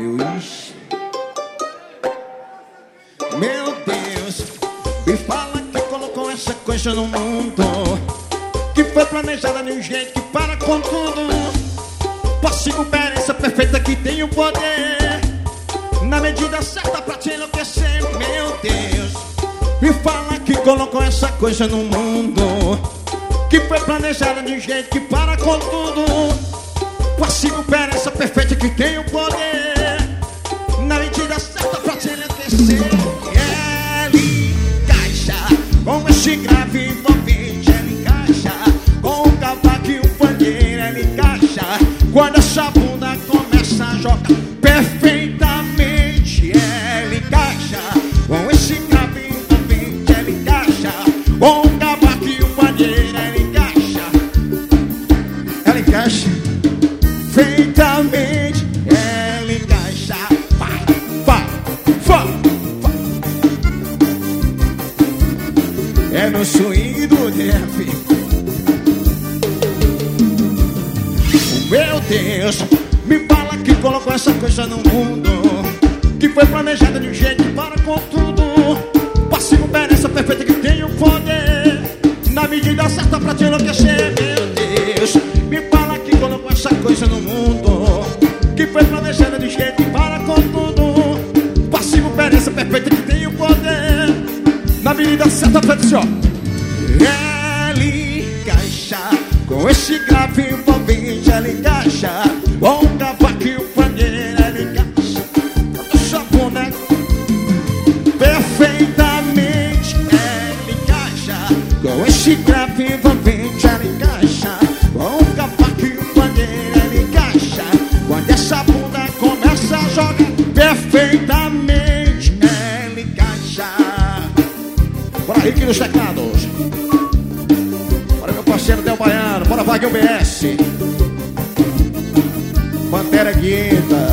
Meu Deus, me fala que colocou essa coisa no mundo, que foi planejada de um jeito que para com tudo. Posse coerência perfeita que tem o poder, na medida certa pra te enlouquecer. Meu Deus, me fala que colocou essa coisa no mundo, que foi planejada de um jeito que para com tudo. Posse coerência perfeita que tem o poder, na medida certa pra te enlouquecer. Ele encaixa com esse grave envolvente, ele encaixa com o cavaco e o pandeiro, ele encaixa quando essa bunda começa a jogar perfeitamente. Ele encaixa com esse grave envolvente, ele encaixa com o cavaco e o pandeiro, ele encaixa perfeitamente. Ele encaixa, vai. É no swing do rap. Meu Deus, me fala que colocou essa coisa no mundo, que foi planejada de um jeito que para com tudo. Passe coerência perfeita que tem o poder, na medida certa pra te enlouquecer. Meu Deus, me fala que colocou essa coisa no mundo, que foi planejada de um jeito que para com tudo. Passe coerência perfeita que tem o poder, na medida certa pra te enlouquecer. Ele encaixa com esse grave envolvente, ele encaixa com o cavaco e o pandeiro, ele encaixa com sua boneca perfeitamente. Ele encaixa com esse grave envolvente, ele encaixa com o cavaco e o pandeiro, ele encaixa quando essa bunda começa a jogar perfeitamente. Ele encaixa. Bora, Rick nos teclados. Bora, meu parceiro Del Baiano. Bora, Vague UBS. Pantera Guieta.